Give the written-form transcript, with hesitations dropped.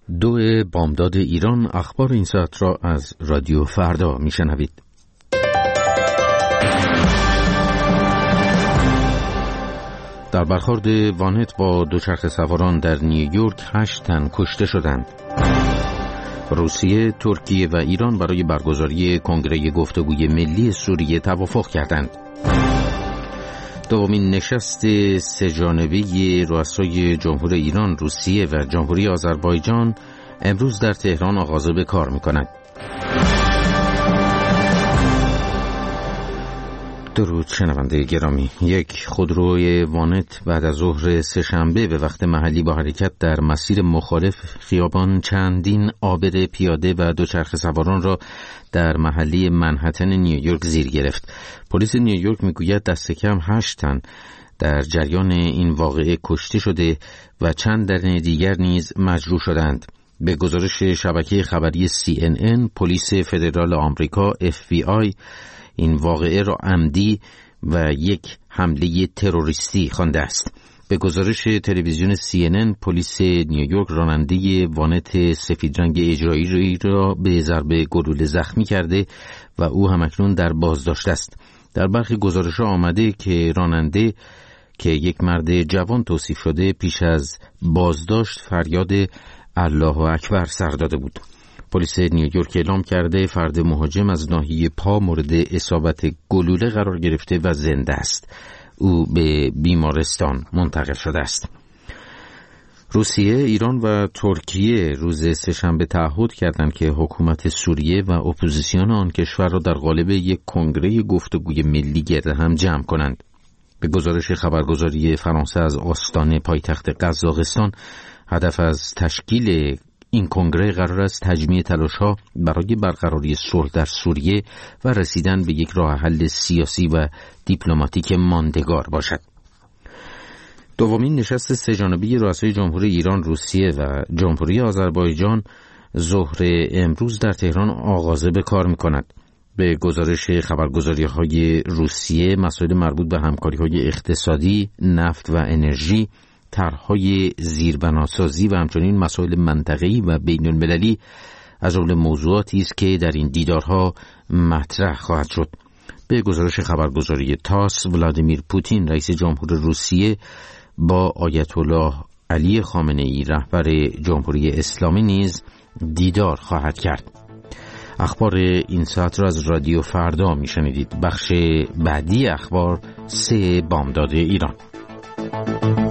2 بامداد ایران، اخبار این ساعت را از رادیو فردا میشنوید. در برخورد وانت با دوچرخه سواران در نیویورک 8 تن کشته شدند. روسیه، ترکیه و ایران برای برگزاری کنگره گفتگوی ملی سوریه توافق کردند. دومین نشست سه‌جانبه رؤسای جمهور ایران، روسیه و جمهوری آذربایجان امروز در تهران آغاز به کار می‌کند. درود شنونده گرامی. یک خودروی وانت بعد از ظهر سه‌شنبه به وقت محلی با حرکت در مسیر مخالف خیابان چندین عابر پیاده و دوچرخه سواران را در محله منهتن نیویورک زیر گرفت. پلیس نیویورک میگوید دست کم 8 تن در جریان این واقعه کشته شده و چند تن دیگر نیز مجروح شدند. به گزارش شبکه خبری CNN، پلیس فدرال آمریکا FBI این واقعه را عمدی و یک حمله تروریستی خوانده است. به گزارش تلویزیون CNN، پلیس نیویورک راننده وانت سفید رنگ اجرایی را به ضربه گلوله زخمی کرده و او همکنون در بازداشت است. در برخی گزارش‌ها آمده که راننده که یک مرد جوان توصیف شده پیش از بازداشت فریاد الله اکبر سر داده بود. پلیس نیویورک اعلام کرده فرد مهاجم از ناحیه پا مورد اصابت گلوله قرار گرفته و زنده است. او به بیمارستان منتقل شده است. روسیه، ایران و ترکیه روز سه‌شنبه تعهد کردند که حکومت سوریه و اپوزیسیون آن کشور را در قالب یک کنگره گفتگوی ملی گرد هم جمع کنند. به گزارش خبرگزاری فرانسه از آستانه پایتخت قزاقستان، هدف از تشکیل این کنگره قرار است تجمیع تلاش‌ها برای برقراری صلح در سوریه و رسیدن به یک راه حل سیاسی و دیپلماتیک ماندگار باشد. دومین نشست سه‌جانبه رؤسای جمهور ایران، روسیه و جمهوری آذربایجان ظهر امروز در تهران آغاز به کار می‌کند. به گزارش خبرگزاری‌های روسیه، مسائل مربوط به همکاری‌های اقتصادی، نفت و انرژی، طرح‌های زیربناسازی و همچنین مسائل منطقه‌ای و بین‌المللی از جمله موضوعاتی است که در این دیدارها مطرح خواهد شد. به گزارش خبرگزاری تاس، ولادیمیر پوتین رئیس جمهور روسیه با آیت الله علی خامنه‌ای رهبر جمهوری اسلامی نیز دیدار خواهد کرد. اخبار این ساعت را از رادیو فردا میشنیدید. بخش بعدی اخبار 3 بامداد ایران.